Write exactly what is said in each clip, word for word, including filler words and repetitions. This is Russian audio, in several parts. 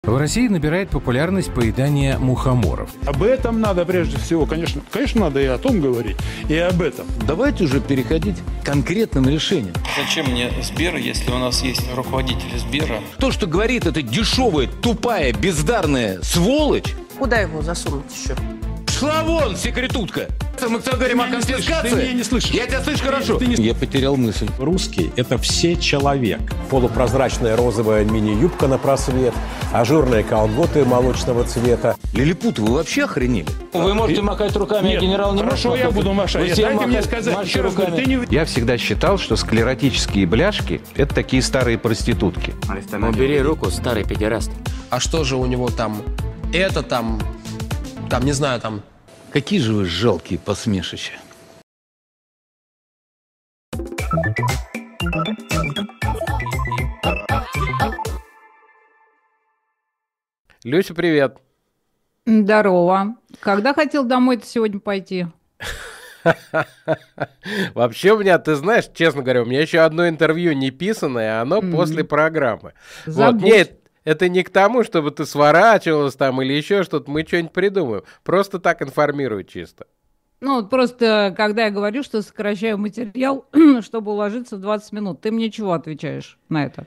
В России набирает популярность поедание мухоморов. Об этом надо прежде всего, конечно, конечно, надо и о том говорить, и об этом. Давайте уже переходить к конкретным решениям. Зачем мне Сбер, если у нас есть руководитель Сбера? То, что говорит эта дешевая, тупая, бездарная сволочь... Куда его засунуть еще? Шла вон, секретутка! Мы к тебе говорим о конфискации. Ты меня не слышишь. Я тебя слышу хорошо. Ты не... Я потерял мысль. Русский – это все человек. Полупрозрачная розовая мини-юбка на просвет, ажурные колготы молочного цвета. Лилипуты, вы вообще охренели? Вы можете махать руками, Нет, а генерал не хорошо, может. я буду махать. Вы Дайте махать, мне сказать еще раз. Ты не... Я всегда считал, что склеротические бляшки – это такие старые проститутки. Убери руку, старый педераст. А что же у него там? Это там, там, не знаю, там... Какие же вы жалкие посмешища. Люся, привет. Здорово. Когда хотел домой-то сегодня пойти? Вообще у меня, ты знаешь, честно говоря, у меня еще одно интервью не писанное, а оно mm-hmm. после программы. Вот. Нет, это не к тому, чтобы ты сворачивалась там или еще что-то, мы что-нибудь придумаем. Просто так информирую чисто. Ну, просто, когда я говорю, что сокращаю материал, чтобы уложиться в двадцать минут, ты мне чего отвечаешь на это?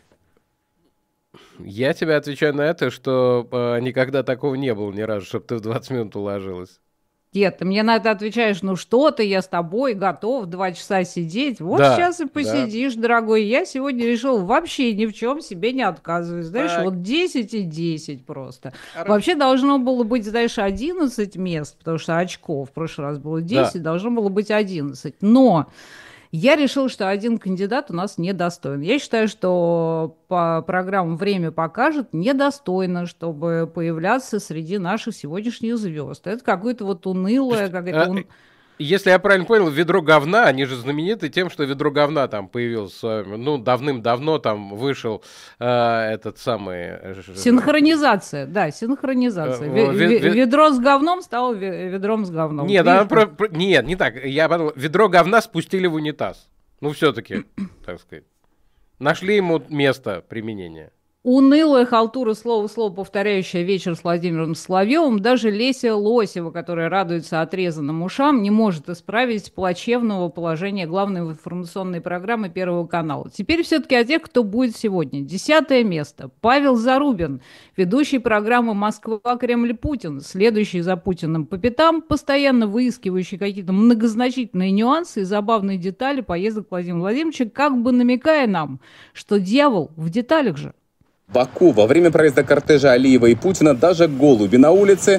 Я тебе отвечаю на это, что э, никогда такого не было ни разу, чтобы ты в двадцать минут уложилась. Нет, ты мне на это отвечаешь, ну что ты, я с тобой готов два часа сидеть. Вот да, сейчас и посидишь, да. Дорогой. Я сегодня решил вообще ни в чем себе не отказывать. Знаешь, так. Вот десять и десять просто. Хорошо. Вообще должно было быть, знаешь, одиннадцать мест, потому что очков в прошлый раз было десять, да. Должно было быть одиннадцать. Но я решил, что один кандидат у нас недостоин. Я считаю, что по программам «Время покажет» недостойно, чтобы появляться среди наших сегодняшних звезд. Это какое-то вот унылое... Какое-то ун... Если я правильно понял, «Ведро говна», они же знамениты тем, что «Ведро говна» там появился, ну, давным-давно там вышел э, этот самый... Синхронизация, да, синхронизация. Э, ве- ве- ведро с говном стало ведром с говном. Нет, она про- про- нет, не так. Я подумал, «Ведро говна» спустили в унитаз. Ну, все-таки, так сказать. Нашли ему место применения. Унылая халтура, слово в слово повторяющая «Вечер с Владимиром Соловьевым», даже Леся Лосева, которая радуется отрезанным ушам, не может исправить плачевного положения главной информационной программы Первого канала. Теперь все-таки о тех, кто будет сегодня. Десятое место. Павел Зарубин, ведущий программы «Москва, Кремль, Путин», следующий за Путиным по пятам, постоянно выискивающий какие-то многозначительные нюансы и забавные детали поездок Владимира Владимировича, как бы намекая нам, что дьявол в деталях же. Баку во время проезда кортежа Алиева и Путина даже голуби на улице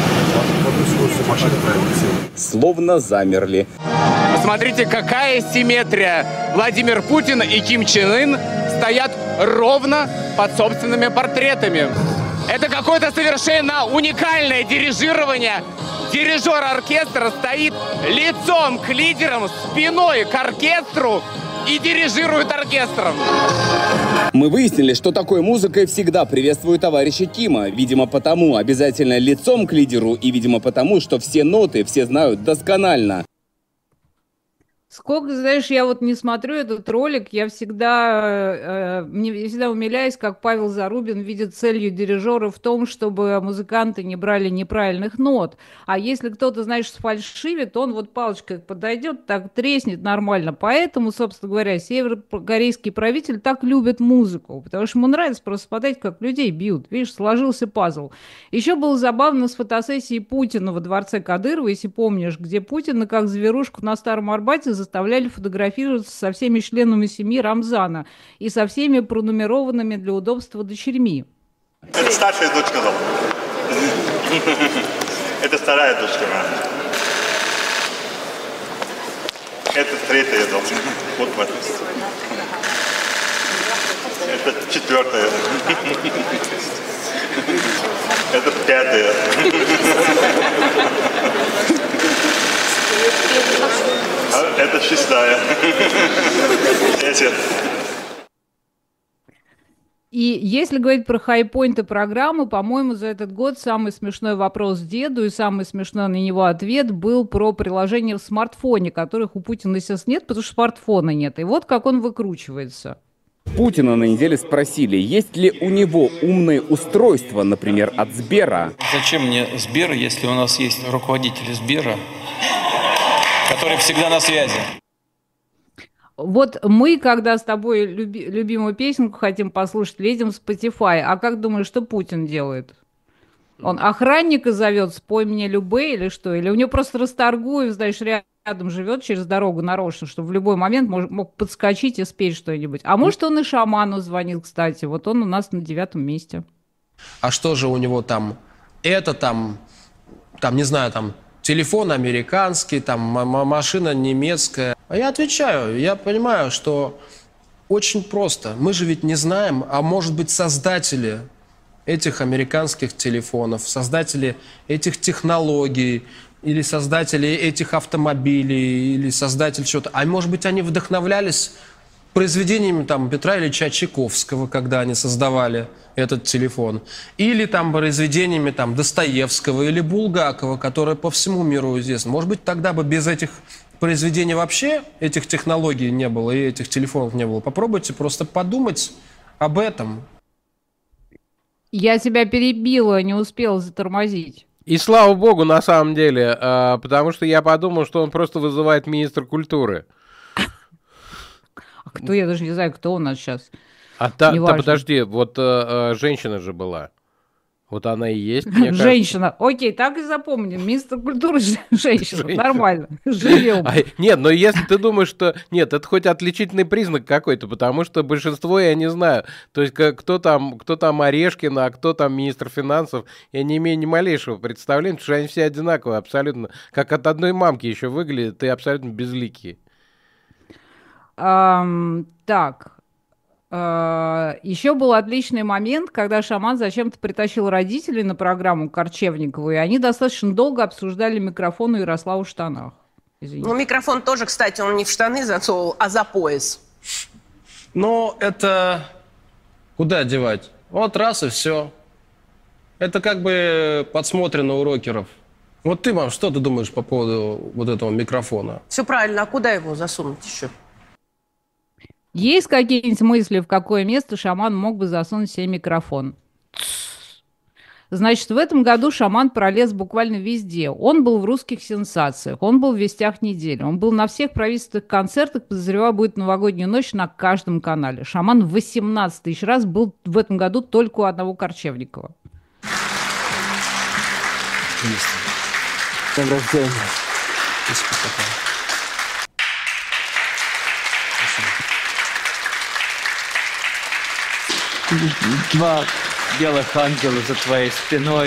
словно замерли. Посмотрите, какая симметрия! Владимир Путин и Ким Чен Ын стоят ровно под собственными портретами. Это какое-то совершенно уникальное дирижирование. Дирижер оркестра стоит лицом к лидерам, спиной к оркестру и дирижирует оркестром. Мы выяснили, что такой музыкой всегда приветствуют товарища Кима. Видимо, потому обязательно лицом к лидеру и, видимо, потому, что все ноты все знают досконально. Сколько, знаешь, я вот не смотрю этот ролик, я всегда, э, мне всегда умиляюсь, как Павел Зарубин видит целью дирижера в том, чтобы музыканты не брали неправильных нот. А если кто-то, знаешь, сфальшивит, он вот палочкой подойдет, так треснет нормально. Поэтому, собственно говоря, северокорейский правитель так любит музыку, потому что ему нравится просто смотреть, как людей бьют. Видишь, сложился пазл. Еще было забавно с фотосессией Путина во дворце Кадырова, если помнишь, где Путина, как зверушку на Старом Арбате, заставляли фотографироваться со всеми членами семьи Рамзана и со всеми пронумерованными для удобства дочерьми. Это старшая дочка дома. Это вторая дочка. Это третья дома. Вот в этом. Это четвертая. Это пятая. А это шестая. И если говорить про хайпоинты программы, по-моему, за этот год самый смешной вопрос деду и самый смешной на него ответ был про приложение в смартфоне, которых у Путина сейчас нет, потому что смартфона нет. И вот как он выкручивается. Путина на неделе спросили, есть ли у него умные устройства, например, от Сбера. Зачем мне Сбер, если у нас есть руководитель Сбера, который всегда на связи? Вот мы, когда с тобой люби, любимую песенку хотим послушать, лезем в Spotify. А как думаешь, что Путин делает? Он охранника зовет, спой мне любэ или что? Или у него просто Расторгуев, знаешь, рядом живет через дорогу нарочно, чтобы в любой момент мог, мог подскочить и спеть что-нибудь. А может, он и Шаману звонил, кстати. Вот он у нас на девятом месте. А что же у него там? Это там, там, не знаю, там... Телефон американский, там машина немецкая. А я отвечаю, я понимаю, что очень просто. Мы же ведь не знаем, а может быть создатели этих американских телефонов, создатели этих технологий, или создатели этих автомобилей, или создатель чего-то. А может быть они вдохновлялись произведениями там Петра Ильича Чайковского, когда они создавали этот телефон, или там произведениями там Достоевского или Булгакова, которые по всему миру известны. Может быть, тогда бы без этих произведений вообще этих технологий не было и этих телефонов не было. Попробуйте просто подумать об этом. Я тебя перебила, не успела затормозить. И слава богу, на самом деле, потому что я подумал, что он просто вызывает министра культуры. Кто, я даже не знаю, кто у нас сейчас. А та, та подожди, вот э, женщина же была. Вот она и есть, мне женщина. Кажется. Окей, так и запомним. Министр культуры женщина. женщина. Нормально. Живем. А, нет, но если ты думаешь, что... Нет, это хоть отличительный признак какой-то, потому что большинство я не знаю. То есть кто там, кто там Орешкина, а кто там министр финансов, я не имею ни малейшего представления, потому что они все одинаковые абсолютно. Как от одной мамки еще выглядят, и абсолютно безликие. Um, так, uh, еще был отличный момент, когда Шаман зачем-то притащил родителей на программу Корчевникову, и они достаточно долго обсуждали микрофон у Ярослава в штанах. Извините. Ну, микрофон тоже, кстати, он не в штаны засовывал, а за пояс. Ну, это куда девать? Вот раз и все. Это как бы подсмотрено у рокеров. Вот ты, мам, что ты думаешь по поводу вот этого микрофона? Все правильно, а куда его засунуть еще? Есть какие-нибудь мысли, в какое место Шаман мог бы засунуть себе микрофон? Значит, в этом году Шаман пролез буквально везде. Он был в «Русских сенсациях», он был в «Вестях недели», он был на всех правительственных концертах, подозреваю, будет новогоднюю ночь на каждом канале. Шаман восемнадцать тысяч раз был в этом году только у одного Корчевникова. День рождения. Два белых ангела за твоей спиной.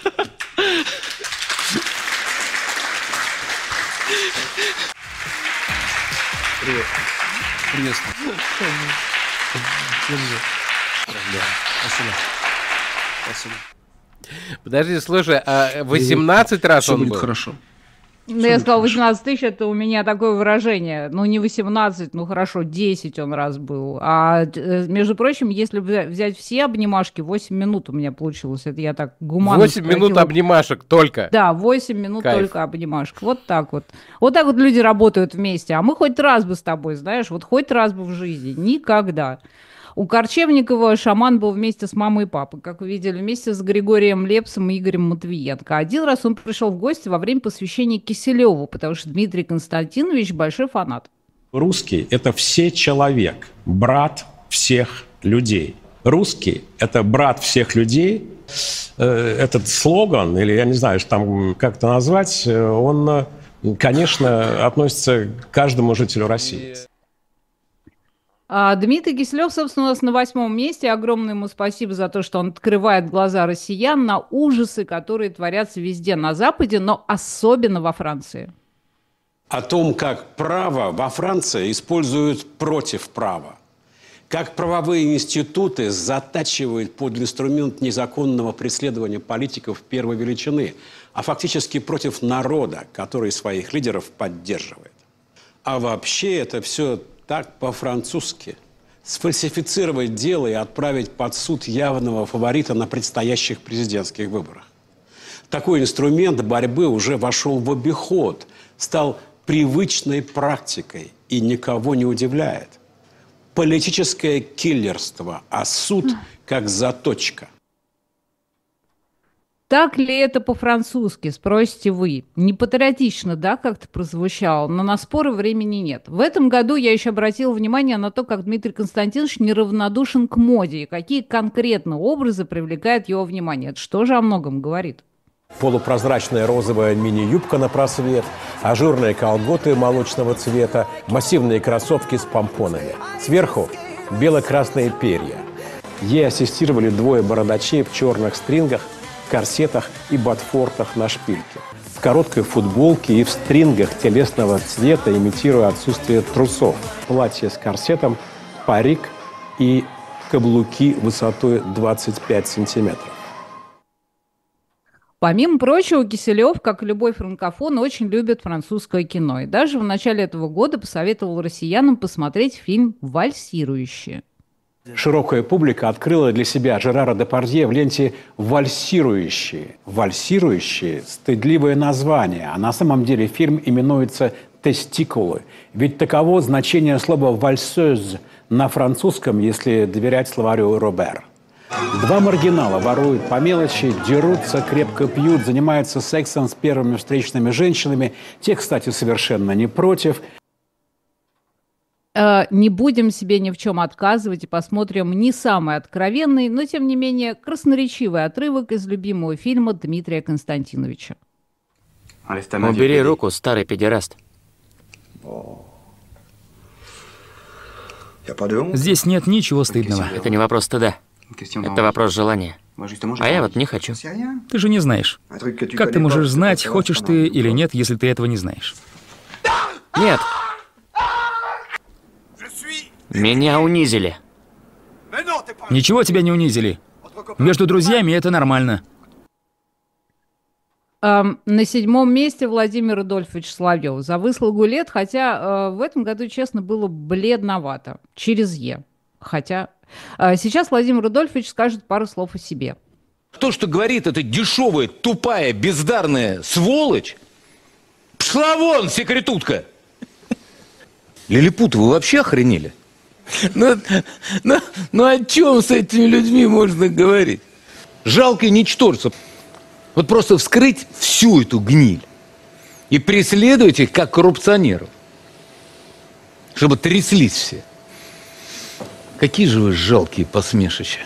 Привет. Приветствую. Спасибо. Спасибо. Подожди, слушай, а восемнадцать раз все он будет был? Хорошо. Ну, я сказала восемнадцать тысяч, это у меня такое выражение. Ну, не восемнадцать, ну, хорошо, десять он раз был. А, между прочим, если взять все обнимашки, восемь минут у меня получилось. Это я так гуманно восемь минут обнимашек только? Да, восемь минут Кайф. Только обнимашек. Вот так вот. Вот так вот люди работают вместе. А мы хоть раз бы с тобой, знаешь, вот хоть раз бы в жизни. Никогда. У Корчевникова Шаман был вместе с мамой и папой, как вы видели, вместе с Григорием Лепсом и Игорем Матвиенко. Один раз он пришел в гости во время посвящения Киселеву, потому что Дмитрий Константинович большой фанат. Русский – это все человек, брат всех людей. Русский – это брат всех людей. Этот слоган, или я не знаю, там как это назвать, он, конечно, относится к каждому жителю России. А Дмитрий Киселев, собственно, у нас на восьмом месте. Огромное ему спасибо за то, что он открывает глаза россиян на ужасы, которые творятся везде на Западе, но особенно во Франции. О том, как право во Франции используют против права. Как правовые институты затачивают под инструмент незаконного преследования политиков первой величины, а фактически против народа, который своих лидеров поддерживает. А вообще это все так по-французски. Сфальсифицировать дело и отправить под суд явного фаворита на предстоящих президентских выборах. Такой инструмент борьбы уже вошел в обиход, стал привычной практикой и никого не удивляет. политическое киллерство, а суд как заточка. Так ли это по-французски, спросите вы? Не патриотично, да, как-то прозвучало, но на споры времени нет. В этом году я еще обратила внимание на то, как Дмитрий Константинович неравнодушен к моде и какие конкретно образы привлекают его внимание. Это что же о многом говорит? Полупрозрачная розовая мини-юбка на просвет, ажурные колготы молочного цвета, массивные кроссовки с помпонами. Сверху бело-красные перья. Ей ассистировали двое бородачей в черных стрингах, корсетах и ботфортах на шпильке. В короткой футболке и в стрингах телесного цвета, имитируя отсутствие трусов. Платье с корсетом, парик и каблуки высотой двадцать пять сантиметров. Помимо прочего, Киселев, как и любой франкофон, очень любит французское кино. И даже в начале этого года посоветовал россиянам посмотреть фильм «Вальсирующие». Широкая публика открыла для себя Жерара Депардье в ленте «Вальсирующие». «Вальсирующие» – стыдливое название, а на самом деле фильм именуется «Тестикулы». Ведь таково значение слова «вальсёз» на французском, если доверять словарю Робер. Два маргинала воруют по мелочи, дерутся, крепко пьют, занимаются сексом с первыми встречными женщинами. Те, кстати, совершенно не против. Не будем себе ни в чем отказывать и посмотрим не самый откровенный, но, тем не менее, красноречивый отрывок из любимого фильма Дмитрия Константиновича. Убери руку, старый педераст. Здесь нет ничего стыдного. Это не вопрос стыда. Это вопрос желания. А я вот не хочу. Ты же не знаешь. Как ты можешь знать, хочешь ты или нет, если ты этого не знаешь? Нет. Меня унизили. Ничего тебя не унизили. Между друзьями это нормально. Эм, на седьмом месте Владимир Рудольфович Соловьев за выслугу лет, хотя э, в этом году, честно, было бледновато. Через «Е». Хотя э, сейчас Владимир Рудольфович скажет пару слов о себе. То, что говорит эта дешевая, тупая, бездарная сволочь, пшла вон, секретутка! Лилипуты, вы вообще охренели? Ну, ну, ну о чем с этими людьми можно говорить? Жалкое ничтожество. Вот просто вскрыть всю эту гниль и преследовать их как коррупционеров, чтобы тряслись все. Какие же вы жалкие посмешища.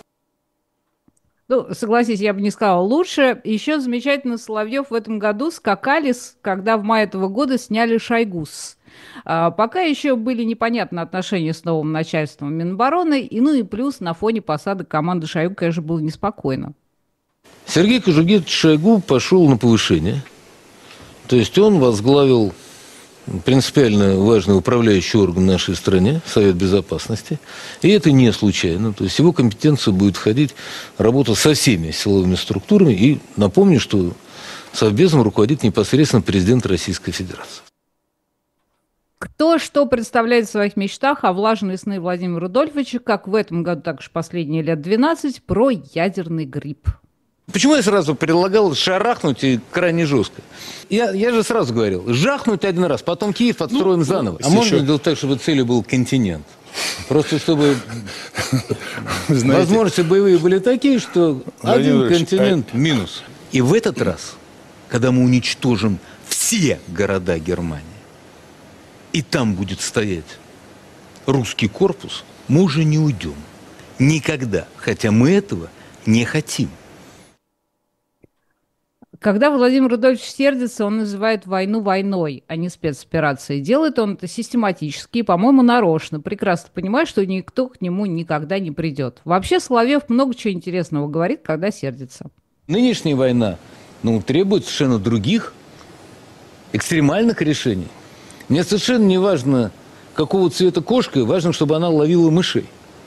Ну, согласись, я бы не сказала лучше. Еще замечательно Соловьев в этом году скакали, когда в мае этого года сняли «Шойгус». А, пока еще были непонятны отношения с новым начальством Минобороны, и ну и плюс на фоне посадок команды Шойгу, конечно, было неспокойно. Сергей Кожугетович Шойгу пошел на повышение. То есть он возглавил принципиально важный управляющий орган нашей стране, Совет Безопасности. И это не случайно. То есть его компетенция будет входить работа со всеми силовыми структурами. И напомню, что Совбезом руководит непосредственно президент Российской Федерации. Кто что представляет в своих мечтах, а влажные сны Владимира Рудольфовича, как в этом году, так и последние лет двенадцать, про ядерный грипп. Почему я сразу предлагал шарахнуть и крайне жестко? Я, я же сразу говорил, жахнуть один раз, потом Киев отстроим ну, заново. А можно еще... сделать так, чтобы целью был континент? Просто чтобы возможности боевые были такие, что один континент минус. И в этот раз, когда мы уничтожим все города Германии, и там будет стоять русский корпус, мы уже не уйдем. Никогда. Хотя мы этого не хотим. Когда Владимир Рудольфович сердится, он называет войну войной, а не спецоперацией. Делает он это систематически и, по-моему, нарочно. Прекрасно понимает, что никто к нему никогда не придет. Вообще Соловьев много чего интересного говорит, когда сердится. Нынешняя война, ну, требует совершенно других, экстремальных решений. Мне совершенно не важно, какого цвета кошка, важно, чтобы она ловила мышей.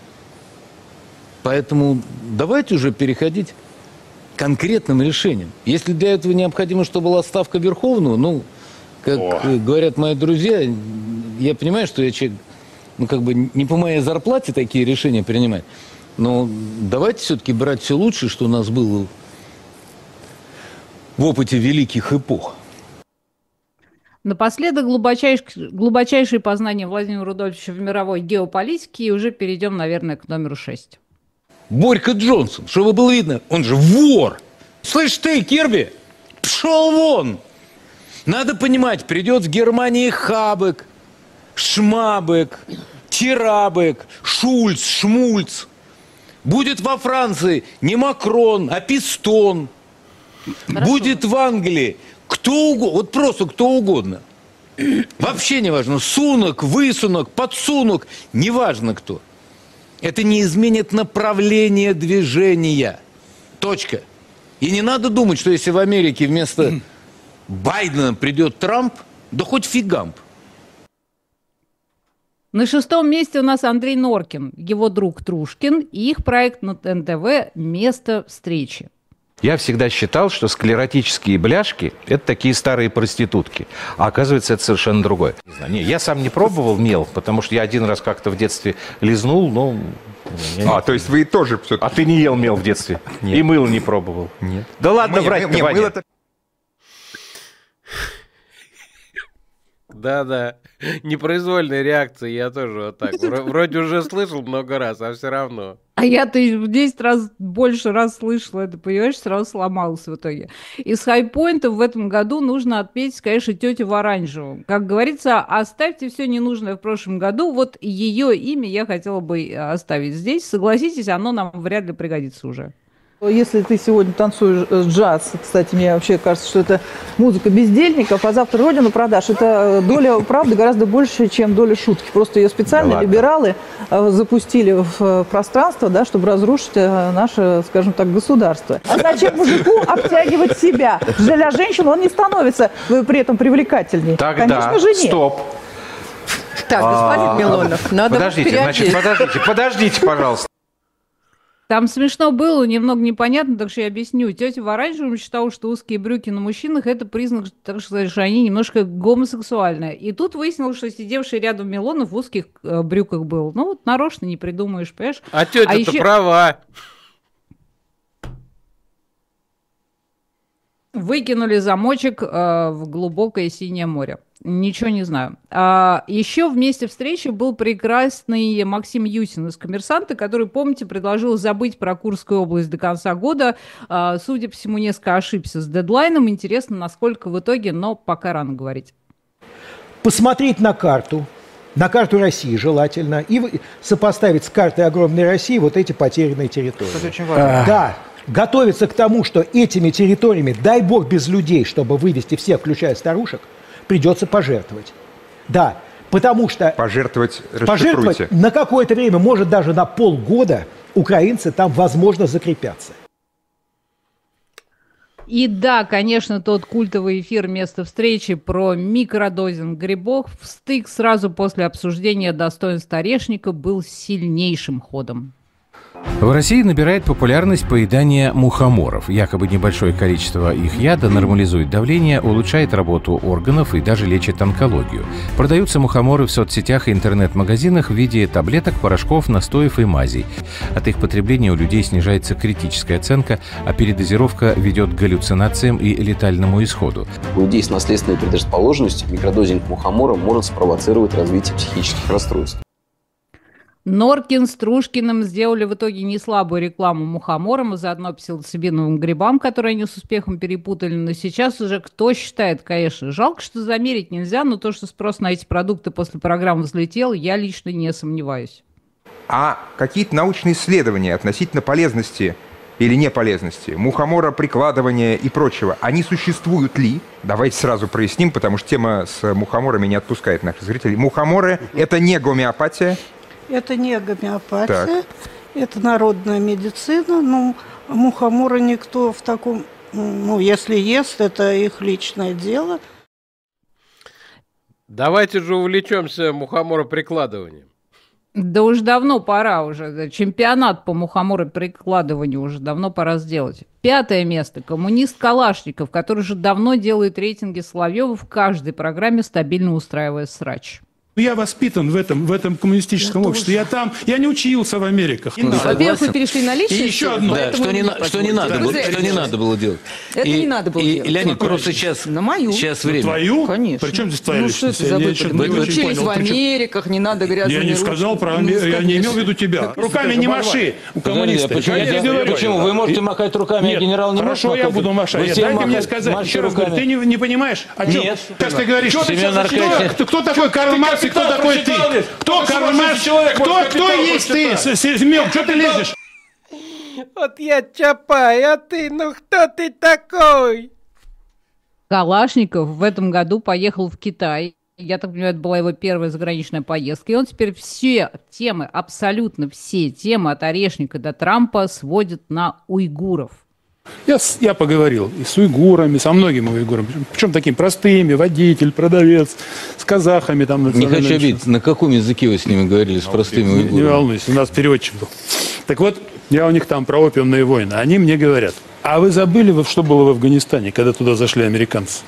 Поэтому давайте уже переходить к конкретным решениям. Если для этого необходимо, чтобы была ставка Верховного, ну, как О. говорят мои друзья, я понимаю, что я человек, ну, как бы не по моей зарплате такие решения принимать, но давайте все-таки брать все лучшее, что у нас было в опыте великих эпох. Напоследок глубочайшее, глубочайшее познание Владимира Рудольфовича в мировой геополитике, и уже перейдем, наверное, к номеру шесть. Борька Джонсон, чтобы было видно, он же вор. Слышь ты, Кирби, пшел вон. Надо понимать, придет в Германии Хабек, Шмабек, Тирабек, Шульц, Шмульц. Будет во Франции не Макрон, а Пистон. Хорошо. Будет в Англии кто угодно, вот просто кто угодно. Вообще не важно, Сунок, Высунок, Подсунок, неважно кто. Это не изменит направление движения. Точка. И не надо думать, что если в Америке вместо Байдена придет Трамп, да хоть фигамп. На шестом месте у нас Андрей Норкин, его друг Трушкин и их проект на эн тэ вэ «Место встречи». Я всегда считал, что склеротические бляшки – это такие старые проститутки. А оказывается, это совершенно другое. Не знаю, не, я сам не пробовал мел, потому что я один раз как-то в детстве лизнул, но... А, не... то есть вы тоже... А ты не ел мел в детстве? Нет. И мыло не пробовал? Нет. Да ладно, нет, врать-то, нет, Ваня. Мыло-то... Да-да, непроизвольная реакция, я тоже вот так. Вроде уже слышал много раз, а все равно. А я-то в десять раз больше раз слышала это, понимаешь, сразу сломалась в итоге. Из хайпоинтов в этом году нужно отметить, конечно, тетю в оранжевом. Как говорится, оставьте все ненужное в прошлом году. Вот ее имя я хотела бы оставить здесь. Согласитесь, оно нам вряд ли пригодится уже. Если ты сегодня танцуешь джаз, кстати, мне вообще кажется, что это музыка бездельников, а завтра родину продашь, это доля правды гораздо больше, чем доля шутки. Просто ее специально да либералы запустили в пространство, да, чтобы разрушить наше, скажем так, государство. А зачем мужику обтягивать себя? Для женщин он не становится при этом привлекательней. Тогда, конечно же, нет. Стоп. Так, господин Милонов, надо подождите, значит, подождите, подождите, пожалуйста. Там смешно было, немного непонятно, так что я объясню. Тетя в оранжевом считала, что узкие брюки на мужчинах – это признак, так сказать, что они немножко гомосексуальные. И тут выяснилось, что сидевший рядом Милонов в узких э, брюках был. Ну, вот нарочно не придумаешь, понимаешь? А тетя-то а еще... права. Выкинули замочек э, в глубокое синее море. Ничего не знаю. А, еще вместе встречи был прекрасный Максим Юсин из «Коммерсанта», который, помните, предложил забыть про Курскую область до конца года. А, судя по всему, несколько ошибся с дедлайном. Интересно, насколько в итоге, но пока рано говорить. Посмотреть на карту, на карту России желательно, и сопоставить с картой огромной России вот эти потерянные территории. Это очень важно. Да. Готовиться к тому, что этими территориями, дай бог без людей, чтобы вывести всех, включая старушек, придется пожертвовать. Да, потому что... Пожертвовать, пожертвовать на какое-то время, может даже на полгода, украинцы там, возможно, закрепятся. И да, конечно, тот культовый эфир «Место встречи» про микродозинг грибов в стык сразу после обсуждения достоинств орешника был сильнейшим ходом. В России набирает популярность поедание мухоморов. Якобы небольшое количество их яда нормализует давление, улучшает работу органов и даже лечит онкологию. Продаются мухоморы в соцсетях и интернет-магазинах в виде таблеток, порошков, настоев и мазей. От их потребления у людей снижается критическая оценка, а передозировка ведет к галлюцинациям и летальному исходу. У людей с наследственной предрасположенностью микродозинг мухомора может спровоцировать развитие психических расстройств. Норкин с Трушкиным сделали в итоге неслабую рекламу мухоморам и заодно псилоцибиновым грибам, которые они с успехом перепутали. Но сейчас уже кто считает, конечно, жалко, что замерить нельзя, но то, что спрос на эти продукты после программы взлетел, я лично не сомневаюсь. А какие-то научные исследования относительно полезности или неполезности мухомора, прикладывания и прочего, они существуют ли? Давайте сразу проясним, потому что тема с мухоморами не отпускает наших зрителей. Мухоморы – это не гомеопатия. Это не гомеопатия, так. Это народная медицина. Ну, мухоморы никто в таком... Ну, если ест, это их личное дело. Давайте же увлечемся мухомороприкладыванием. Да уж давно пора уже. Чемпионат по мухомороприкладыванию уже давно пора сделать. Пятое место. Коммунист Калашников, который же давно делает рейтинги Соловьева в каждой программе, стабильно устраивая срач. Я воспитан в этом, в этом коммунистическом я обществе. Я там, я не учился в Америках. Во-первых, вы перешли на личность. И еще одно. Да, что не, что не надо было, что не надо было делать. Это и, не надо было и, делать. Леонид, просто сейчас, на мою. Сейчас время. На твою? Конечно. Причем здесь твоя ну, личность? Что это Я, за я Мы не учились понял. в Америках, не надо грязными Я не сказал про Америку, я не имел в виду тебя. Руками не маши, коммунисты. Почему, я я, говорю. почему? Вы можете махать руками, Нет, а генерал не хорошо, может я махать? буду махать. Нет, дайте мне сказать. Еще раз говорю, ты не, не понимаешь, о чем? Нет. Как ты говоришь? Что ты сейчас кто, кто, кто такой Карл Маркс и кто такой ты? Кто Карл Маркс? Кто, кто есть ты, Семен? Что ты лезешь? Вот я Чапай, а ты, ну кто ты такой? Калашников в этом году поехал в Китай. Я так понимаю, это была его первая заграничная поездка. И он теперь все темы, абсолютно все темы от Орешника до Трампа сводит на уйгуров. Я, я поговорил и с уйгурами, со многими уйгурами, причем такими простыми, водитель, продавец, с казахами. Там, не хочу обидеть, на каком языке вы с ними говорили, с простыми уйгурами? Не, не волнуйся, у нас переводчик был. Так вот, я у них там про опиумные войны. Они мне говорят, а вы забыли, что было в Афганистане, когда туда зашли американцы?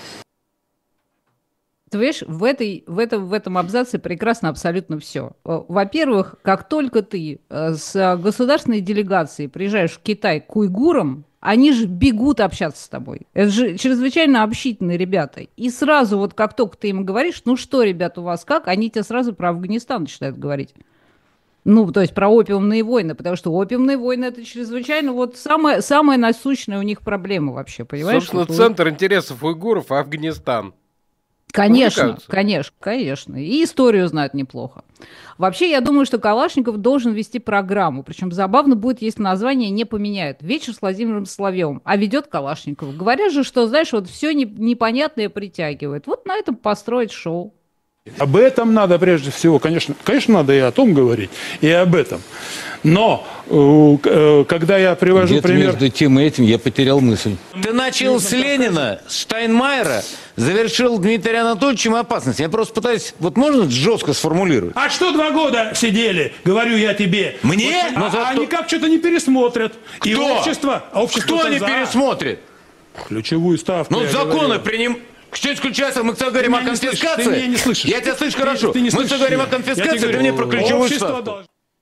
Ты видишь, в, этой, в, этом, в этом абзаце прекрасно абсолютно все. Во-первых, как только ты с государственной делегацией приезжаешь в Китай к уйгурам, они же бегут общаться с тобой. Это же чрезвычайно общительные ребята. И сразу вот как только ты им говоришь, ну что, ребята, у вас как, они тебе сразу про Афганистан начинают говорить. Ну, то есть про опиумные войны, потому что опиумные войны – это чрезвычайно вот самая, самая насущная у них проблема вообще, понимаешь? Собственно, вот центр интересов уйгуров – Афганистан. Конечно, конечно, конечно. И историю знают неплохо. Вообще, я думаю, что Калашников должен вести программу. Причем забавно будет, если название не поменяют. «Вечер с Владимиром Соловьевым». А ведет Калашников. Говорят же, что, знаешь, вот все непонятное притягивает. Вот на этом построить шоу. Об этом надо прежде всего, конечно, конечно, надо и о том говорить, и об этом. Но э, когда я привожу Где-то пример... между тем и этим я потерял мысль. Ты начал с Ленина, с Штайнмайера, завершил Дмитрия Анатольевичем опасность. Я просто пытаюсь, вот можно жестко сформулировать? А что два года сидели, говорю я тебе? Мне? Вот, а, зато... Они как что-то не пересмотрят. Кто? И общество, а общество Кто не за... пересмотрит? Ключевую ставку. Ну, законы приним... Что исключается? Мы все говорим о конфискации. Ты меня не слышишь. Я тебя слышу хорошо. Ты не Мы все говорим о конфискации, ты мне про ключевую ставку.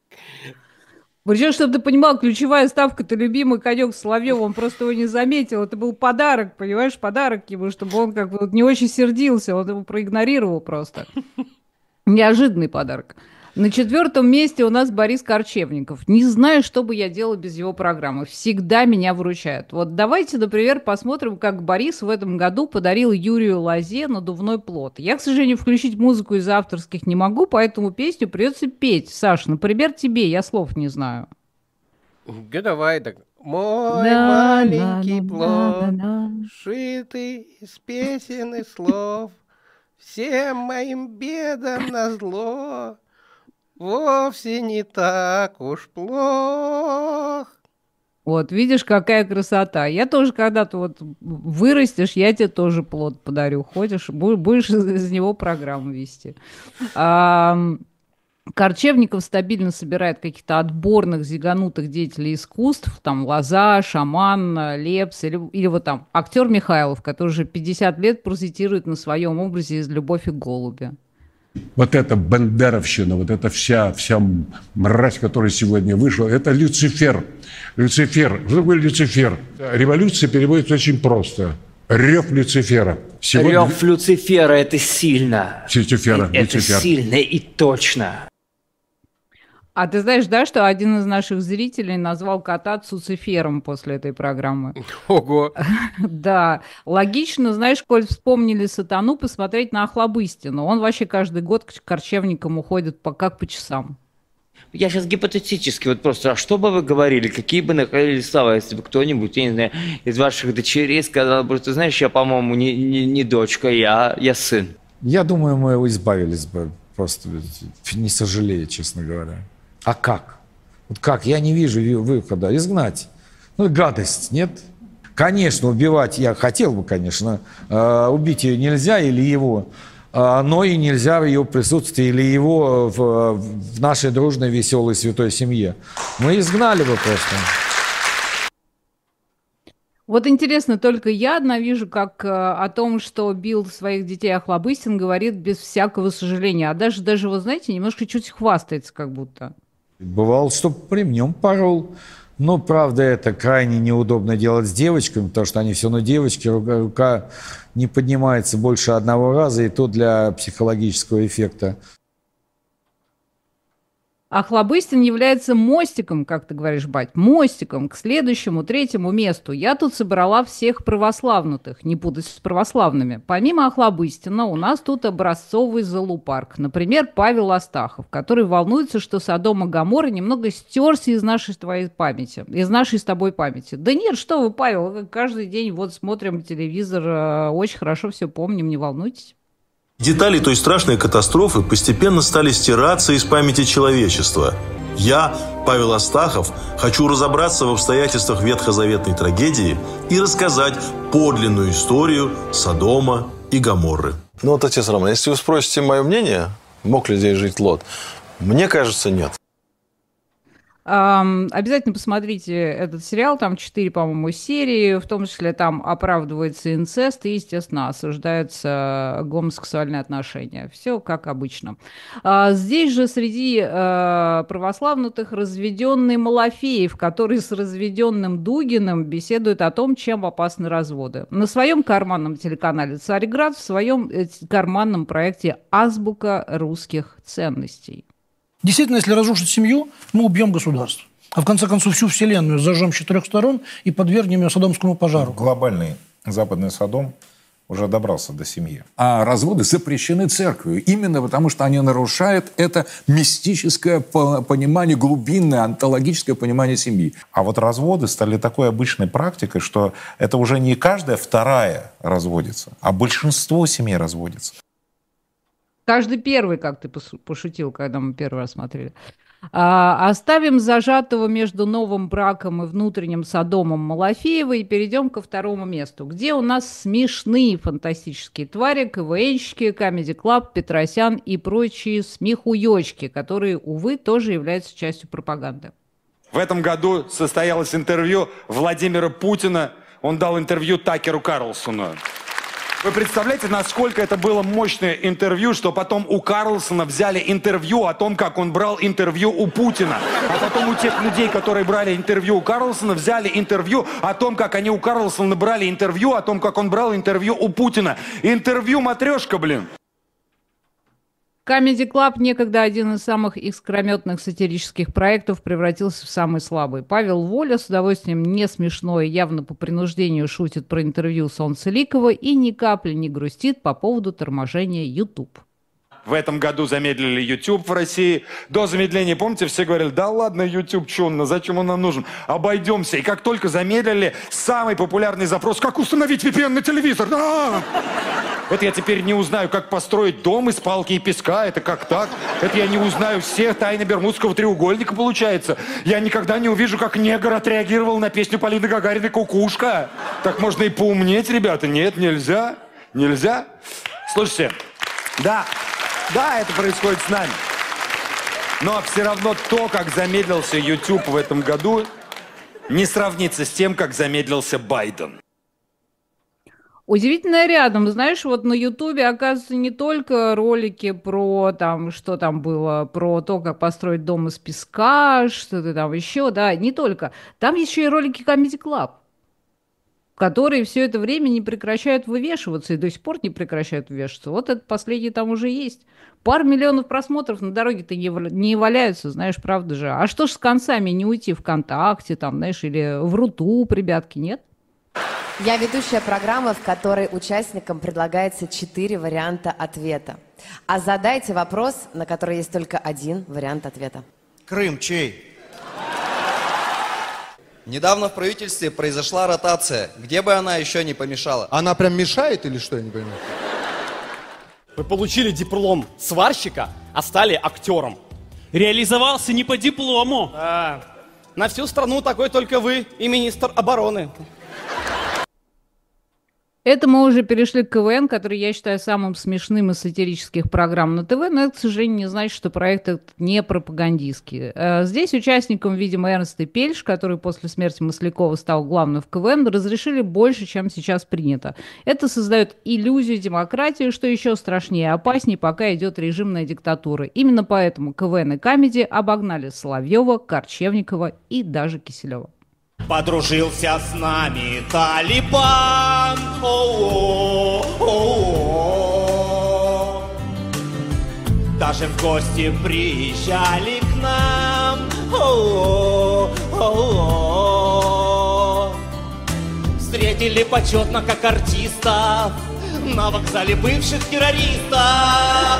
Причем, чтобы ты понимал, ключевая ставка – это любимый конек Соловьева, он просто его не заметил. Это был подарок, понимаешь, подарок ему, чтобы он как бы вот не очень сердился, он его проигнорировал просто. Неожиданный подарок. На четвертом месте у нас Борис Корчевников. Не знаю, что бы я делала без его программы. Всегда меня выручают. Вот давайте, например, посмотрим, как Борис в этом году подарил Юрию Лозе надувной плот. Я, к сожалению, включить музыку из авторских не могу, поэтому песню придется петь. Саш, например, тебе, я слов не знаю. Да давай так. Мой да, маленький да, плод, да, да. шитый из песен и слов, всем моим бедам назло. Вовсе не так уж плох. Вот, видишь, какая красота. Я тоже когда-то вот вырастешь, я тебе тоже плод подарю. Ходишь, будешь из него программу вести. А, Корчевников стабильно собирает каких-то отборных, зиганутых деятелей искусств. Там Лоза, Шаман, Лепс или, или вот там актер Михайлов, который уже пятьдесят лет паразитирует на своем образе из «Любовь и голуби». Вот эта бандеровщина, вот эта вся, вся мразь, которая сегодня вышла, это Люцифер. Люцифер. Что такое Люцифер? Революция переводится очень просто. Рев Люцифера. Сегодня... Рев Люцифера – это сильно. Люцифера. Это Люцифер. сильно и точно. А ты знаешь, да, что один из наших зрителей назвал кота Цуцифером после этой программы? Ого! Да. Логично, знаешь, коль вспомнили сатану, посмотреть на Охлобыстину. Он вообще каждый год к корчевникам уходит по, как по часам. Я сейчас гипотетически, вот просто, а что бы вы говорили, какие бы находили слова, если бы кто-нибудь, я не знаю, из ваших дочерей сказал бы, что, знаешь, я, по-моему, не, не, не дочка, я, я сын. Я думаю, мы избавились бы, просто не сожалею, честно говоря. А как? Вот как? Я не вижу выхода. Изгнать. Ну, гадость, нет? Конечно, убивать я хотел бы, конечно. Э, убить ее нельзя или его, э, но и нельзя в ее присутствии или его в, в нашей дружной, веселой, святой семье. Мы изгнали бы просто. Вот интересно, только я одна вижу, как э, о том, что бил своих детей Охлобыстин, говорит без всякого сожаления. А даже, даже, вы знаете, немножко чуть хвастается как будто. Бывало, что при нем порол. Но, правда, это крайне неудобно делать с девочками, потому что они все равно девочки, рука, рука не поднимается больше одного раза, и то для психологического эффекта. Охлобыстин является мостиком, как ты говоришь, бать, мостиком к следующему, третьему месту. Я тут собрала всех православнутых, не путать с православными. Помимо Охлобыстина у нас тут образцовый зоопарк. Например, Павел Астахов, который волнуется, что Содом и Гоморра немного стерся из нашей твоей памяти, из нашей с тобой памяти. Да нет, что вы, Павел, каждый день вот смотрим телевизор, очень хорошо все помним, не волнуйтесь. Детали той страшной катастрофы постепенно стали стираться из памяти человечества. Я, Павел Астахов, хочу разобраться в обстоятельствах ветхозаветной трагедии и рассказать подлинную историю Содома и Гоморры. Ну вот, отец Роман, если вы спросите мое мнение, мог ли здесь жить Лот, мне кажется, нет. Um, обязательно посмотрите этот сериал, там четыре, по-моему, серии, в том числе там оправдывается инцест и, естественно, осуждаются гомосексуальные отношения. Все как обычно. Uh, здесь же среди uh, православных разведенный Малафеев, который с разведенным Дугиным беседует о том, чем опасны разводы. На своем карманном телеканале «Царьград», в своем э, карманном проекте «Азбука русских ценностей». Действительно, если разрушить семью, мы убьем государство. А в конце концов всю вселенную зажжем с четырех сторон и подвергнем ее содомскому пожару. Глобальный западный Содом уже добрался до семьи. А разводы запрещены церковью именно потому, что они нарушают это мистическое понимание, глубинное, онтологическое понимание семьи. А вот разводы стали такой обычной практикой, что это уже не каждая вторая разводится, а большинство семей разводится. Каждый первый, как ты пошутил, когда мы первый раз смотрели. А, оставим зажатого между новым браком и внутренним Содомом Малафеева и перейдем ко второму месту, где у нас смешные фантастические твари, КВНщики, Comedy Club, Петросян и прочие смехуёчки, которые, увы, тоже являются частью пропаганды. В этом году состоялось интервью Владимира Путина. Он дал интервью Такеру Карлсону. Вы представляете, насколько это было мощное интервью, что потом у Карлсона взяли интервью о том, как он брал интервью у Путина. А потом у тех людей, которые брали интервью у Карлсона, взяли интервью о том, как они у Карлсона брали интервью, о том, как он брал интервью у Путина. Интервью матрешка, блин. Comedy Club, некогда один из самых искрометных сатирических проектов, превратился в самый слабый. Павел Воля с удовольствием не смешной, явно по принуждению шутит про интервью Солнцеликова и ни капли не грустит по поводу торможения YouTube. В этом году замедлили YouTube в России. До замедления, помните, все говорили, да ладно, YouTube, что он, зачем он нам нужен? Обойдемся. И как только замедлили, самый популярный запрос, как установить ви пи эн на телевизор? Да! Это я теперь не узнаю, как построить дом из палки и песка. Это как так? Это я не узнаю все тайны Бермудского треугольника, получается. Я никогда не увижу, как негр отреагировал на песню Полины Гагариной «Кукушка». Так можно и поумнеть, ребята. Нет, нельзя. Нельзя. Слушайте, да, да, это происходит с нами. Но все равно то, как замедлился YouTube в этом году, не сравнится с тем, как замедлился Байден. Удивительно рядом, знаешь, вот на Ютубе, оказывается, не только ролики про там, что там было, про то, как построить дом из песка, что-то там еще, да, не только. Там еще и ролики Comedy Club, которые все это время не прекращают вывешиваться и до сих пор не прекращают вывешиваться. Вот этот последний там уже есть. Пару миллионов просмотров на дороге-то не, не валяются, знаешь, правда же. А что ж с концами не уйти ВКонтакте, там, знаешь, или в Рутуб, ребятки, нет? Я ведущая программы, в которой участникам предлагается четыре варианта ответа. А задайте вопрос, на который есть только один вариант ответа. Крым чей? Недавно в правительстве произошла ротация. Где бы она еще не помешала? Она прям мешает или что, я не понимаю? Вы получили диплом сварщика, а стали актером. Реализовался не по диплому. А, на всю страну такой только вы и министр обороны. Это мы уже перешли к КВН, который я считаю самым смешным из сатирических программ на ТВ, но это, к сожалению, не значит, что проект этот не пропагандистский. Здесь участникам, видимо, Эрнст и Пельш, который после смерти Маслякова стал главным в КВН, разрешили больше, чем сейчас принято. Это создает иллюзию демократии, что еще страшнее и опаснее, пока идет режимная диктатура. Именно поэтому КВН и Камеди обогнали Соловьева, Корчевникова и даже Киселева. Подружился с нами Талибан. О-о-о, о-о-о. Даже в гости приезжали к нам. О-о-о, о-о-о. Встретили почетно как артистов на вокзале бывших террористов.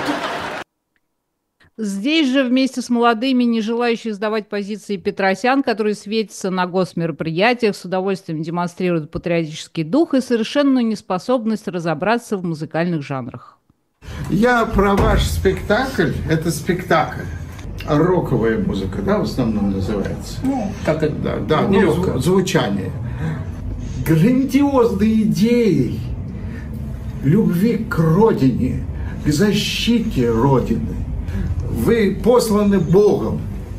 Здесь же вместе с молодыми, не желающими сдавать позиции Петросян, который светится на госмероприятиях, с удовольствием демонстрирует патриотический дух и совершенную неспособность разобраться в музыкальных жанрах. Я про ваш спектакль, это спектакль, роковая музыка, да, в основном называется? Ну, как это, да, да, ну, зв- звучание. Грандиозные идеи любви к родине, к защите родины. Вы посланы Богом.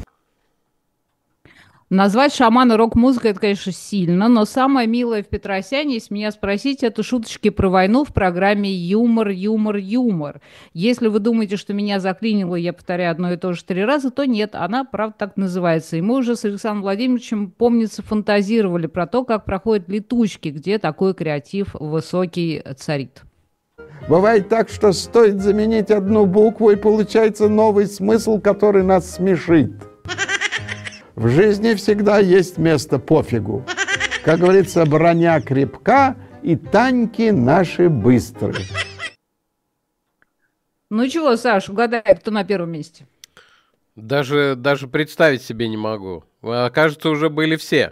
Назвать шамана рок-музыкой, это, конечно, сильно, но самое милое в Петросяне, если меня спросить, это шуточки про войну в программе «Юмор, юмор, юмор». Если вы думаете, что меня заклинило, я повторяю одно и то же три раза, то нет, она, правда, так называется. И мы уже с Александром Владимировичем, помнится, фантазировали про то, как проходят летучки, где такой креатив высокий царит. Бывает так, что стоит заменить одну букву, и получается новый смысл, который нас смешит. В жизни всегда есть место пофигу. Как говорится, броня крепка, и танки наши быстрые. Ну чего, Саш, угадай, кто на первом месте? Даже, даже представить себе не могу. Кажется, уже были все.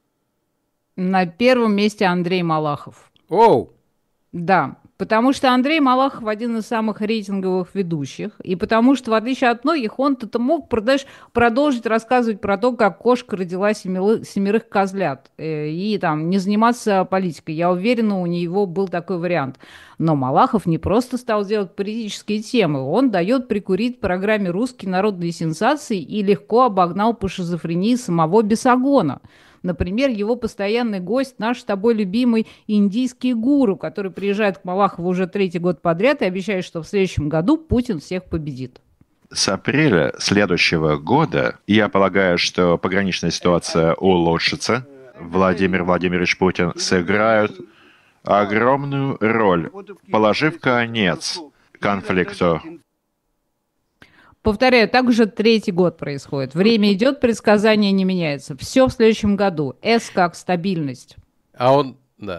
На первом месте Андрей Малахов. Оу! Да. Потому что Андрей Малахов один из самых рейтинговых ведущих, и потому что, в отличие от многих, он-то мог продолжить рассказывать про то, как кошка родила семерых козлят, и там не заниматься политикой. Я уверена, у него был такой вариант. Но Малахов не просто стал делать политические темы, он дает прикурить в программе «Русские народные сенсации» и легко обогнал по шизофрении самого Бесогона. Например, его постоянный гость, наш с тобой любимый индийский гуру, который приезжает к Малахову уже третий год подряд и обещает, что в следующем году Путин всех победит. С апреля следующего года, я полагаю, что пограничная ситуация улучшится. Владимир Владимирович Путин сыграет огромную роль, положив конец конфликту. Повторяю, так уже третий год происходит. Время идет, предсказание не меняется. Все в следующем году. С как стабильность. А он, да.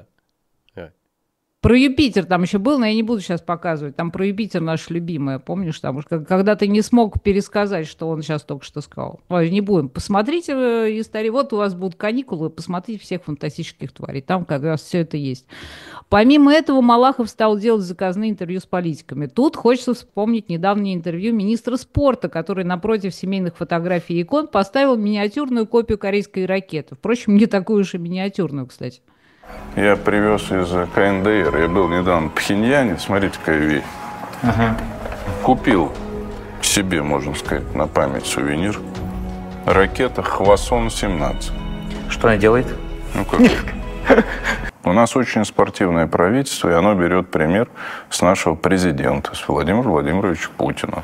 Про Юпитер там еще был, но я не буду сейчас показывать. Там про Юпитер наш любимый, помнишь? Там, когда ты не смог пересказать, что он сейчас только что сказал. Ой, не будем. Посмотрите истории. Вот у вас будут каникулы, посмотрите всех фантастических тварей. Там как раз все это есть. Помимо этого, Малахов стал делать заказные интервью с политиками. Тут хочется вспомнить недавнее интервью министра спорта, который напротив семейных фотографий и икон поставил миниатюрную копию корейской ракеты. Впрочем, не такую уж и миниатюрную, кстати. Я привез из КНДР. Я был недавно в Пхеньяне. Смотрите, какая вещь. Ага. Купил себе, можно сказать, на память сувенир. Ракета Хвасон семнадцать. Что она делает? Ну как? У нас очень спортивное правительство, и оно берет пример с нашего президента, с Владимира Владимировича Путина.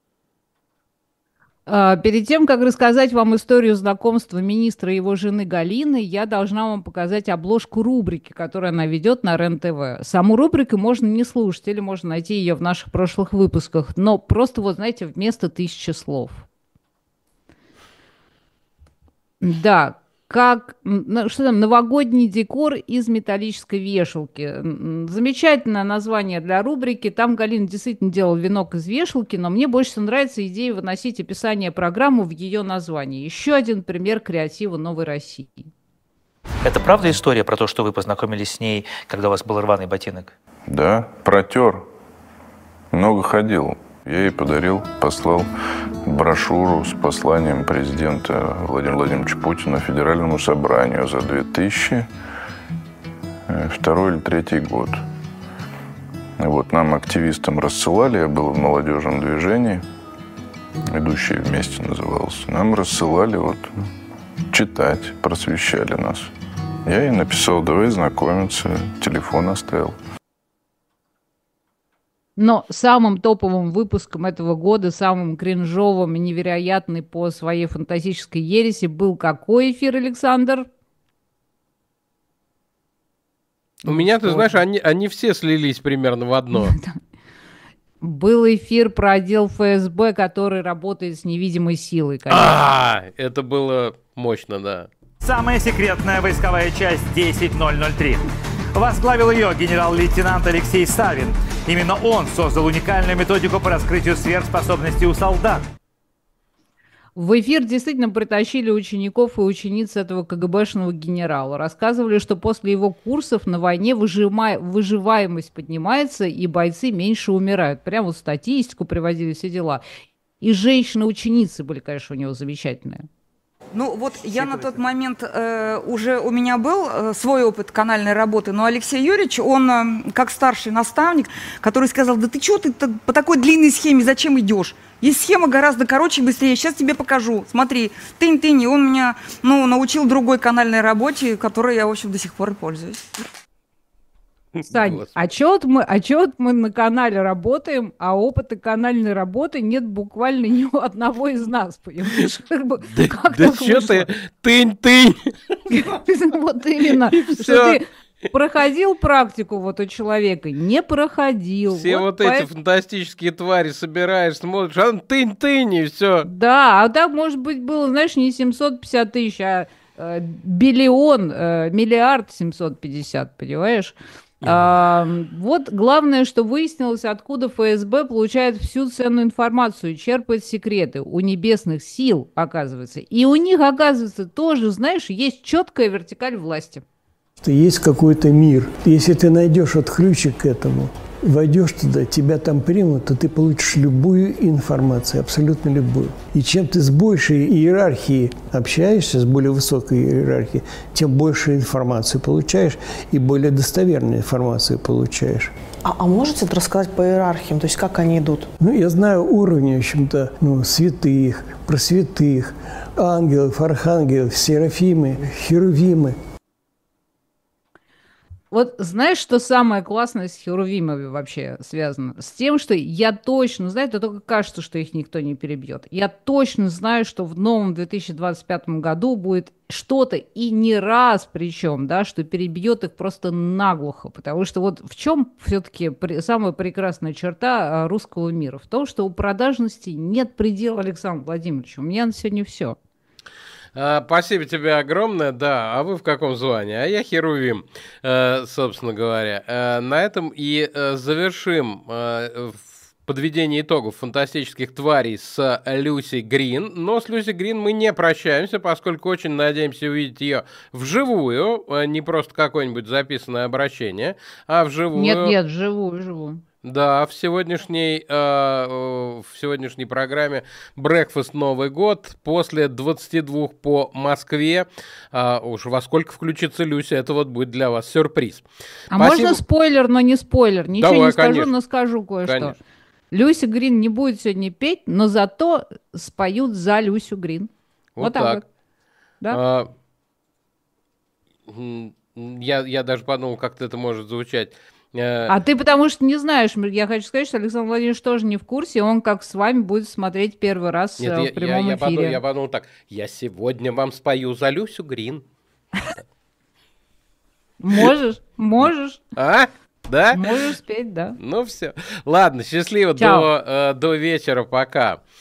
Перед тем, как рассказать вам историю знакомства министра и его жены Галины, я должна вам показать обложку рубрики, которую она ведет на РЕН-ТВ. Саму рубрику можно не слушать, или можно найти ее в наших прошлых выпусках, но просто, вот знаете, вместо тысячи слов. Да, как, что там, новогодний декор из металлической вешалки. Замечательное название для рубрики. Там Галина действительно делала венок из вешалки, но мне больше нравится идея выносить описание программы в ее названии. Еще один пример креатива Новой России. Это правда история про то, что вы познакомились с ней, когда у вас был рваный ботинок? Да, протер. Много ходил. Я ей подарил, послал брошюру с посланием президента Владимира Владимировича Путина Федеральному собранию за две тысячи второй или третий год. Вот нам, активистам, рассылали, я был в молодежном движении, «Идущие вместе» назывался. Нам рассылали вот читать, просвещали нас. Я ей написал, давай знакомиться, телефон оставил. Но самым топовым выпуском этого года, самым кринжовым и невероятным по своей фантастической ереси был какой эфир, Александр? У меня, ты знаешь, они, они все слились примерно в одно. Был эфир про отдел эф эс бэ, который работает с невидимой силой. А, это было мощно, да. Самая секретная войсковая часть десять ноль ноль три. Возглавил ее генерал-лейтенант Алексей Савин. Именно он создал уникальную методику по раскрытию сверхспособностей у солдат. В эфир действительно притащили учеников и учениц этого ка гэ бэшного генерала. Рассказывали, что после его курсов на войне выжима... выживаемость поднимается, и бойцы меньше умирают. Прямо вот статистику приводили, все дела. И женщины-ученицы были, конечно, у него замечательные. Ну вот я на тот момент э, уже у меня был э, свой опыт канальной работы, но Алексей Юрьевич, он э, как старший наставник, который сказал, да ты что ты по такой длинной схеме зачем идешь? Есть схема гораздо короче и быстрее, сейчас тебе покажу. Смотри, тынь-тынь, и он меня ну, научил другой канальной работе, которой я, в общем, до сих пор и пользуюсь. Сань, а чё вот мы, а чё вот мы на канале работаем, а опыта канальной работы нет буквально ни у одного из нас, понимаешь? Да, как да чё ты, тынь-тынь! Вот именно, что ты проходил практику вот у человека, не проходил. Все вот, вот эти по... фантастические твари собираешь, смотришь, а тынь-тынь, и все. Да, а так, может быть, было, знаешь, не семьсот пятьдесят тысяч, а э, биллион, э, миллиард семьсот пятьдесят, понимаешь? А, вот главное, что выяснилось, откуда эф эс бэ получает всю ценную информацию, черпает секреты у небесных сил, оказывается. И у них, оказывается, тоже, знаешь, есть четкая вертикаль власти. Есть какой-то мир. Если ты найдешь вот ключик к этому, войдешь туда, тебя там примут, то ты получишь любую информацию, абсолютно любую. И чем ты с большей иерархией общаешься, с более высокой иерархией, тем больше информации получаешь и более достоверную информацию получаешь. А, а можете рассказать по иерархиям, то есть как они идут? Ну, я знаю уровни, в общем-то, ну, святых, просвятых, ангелов, архангелов, серафимы, херувимы. Вот знаешь, что самое классное с херувимами вообще связано? С тем, что я точно знаю, это только кажется, что их никто не перебьет. Я точно знаю, что в новом две тысячи двадцать пятом году будет что-то, и не раз причем, да, что перебьет их просто наглухо. Потому что вот в чем все-таки самая прекрасная черта русского мира? В том, что у продажности нет предела, Александр Владимирович. У меня на сегодня все. А, спасибо тебе огромное, да, а вы в каком звании? А я херувим, э, собственно говоря. Э, на этом и э, завершим э, подведение итогов фантастических тварей с Люси Грин. Но с Люси Грин мы не прощаемся, поскольку очень надеемся увидеть ее вживую, э, не просто какое-нибудь записанное обращение, а вживую. Нет, нет, вживую, вживую. Да, в сегодняшней, э, в сегодняшней программе «Брекфаст Новый год» после двадцати двух по Москве. Э, уж во сколько включится Люся, это вот будет для вас сюрприз. А Спасибо. Можно спойлер, но не спойлер? Ничего Давай, не скажу, конечно. но скажу кое-что. Конечно. Люся Грин не будет сегодня петь, но зато споют за Люсю Грин. Вот, вот так. так. Да? А, я, я даже подумал, как это может звучать. А ты потому что не знаешь, я хочу сказать, что Александр Владимирович тоже не в курсе, он как с вами будет смотреть первый раз Нет, в я, прямом я, я эфире. Подумал, я подумал так, я сегодня вам спою за Люсю Грин. Можешь, можешь. А? Да? Можешь спеть, да. Ну все. Ладно, счастливо до, э, до вечера, пока.